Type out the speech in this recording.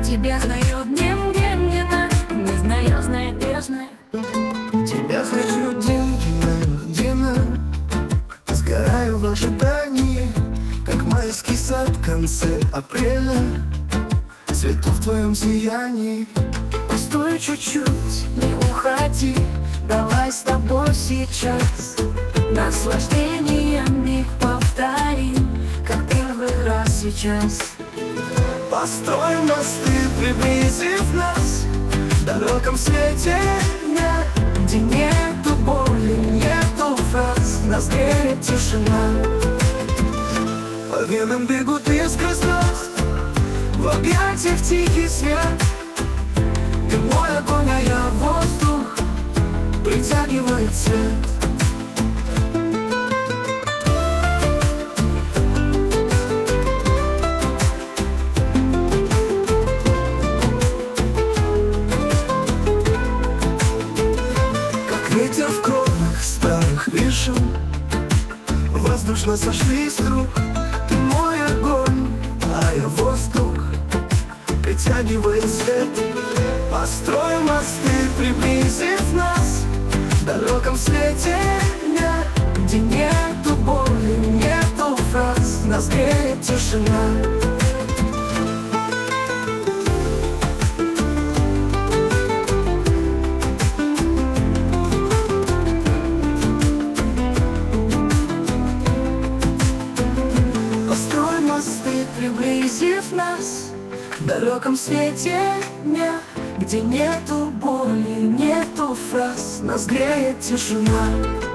Тебя знаю днем, где мне надо, не знаю, знает бездна. Тебя хочу денно, сгораю в ожидании, как майский сад в конце апреля. Цвету в твоем сиянии. Постой чуть-чуть, не уходи, давай с тобой сейчас наслаждение миг повторим, как первый раз сейчас. Построй мосты, приблизив нас в далеком свете дня, Где нету боли, нету фраз, нас греет тишина. по венам бегут искры звезд, в объятиях тихий свет. Ты мой огонь, а я воздух, притягивает цвет. Ветер в кронах старых вишен воздушно сошли с рук. Ты мой огонь, а я воздух, притягивает свет. Построй мосты, приблизив нас в далеком свете дня, Где нету боли, нету фраз, нас греет тишина. Построй мосты, приблизив нас в далеком свете дня, Где нету боли, нету фраз, Нас греет тишина.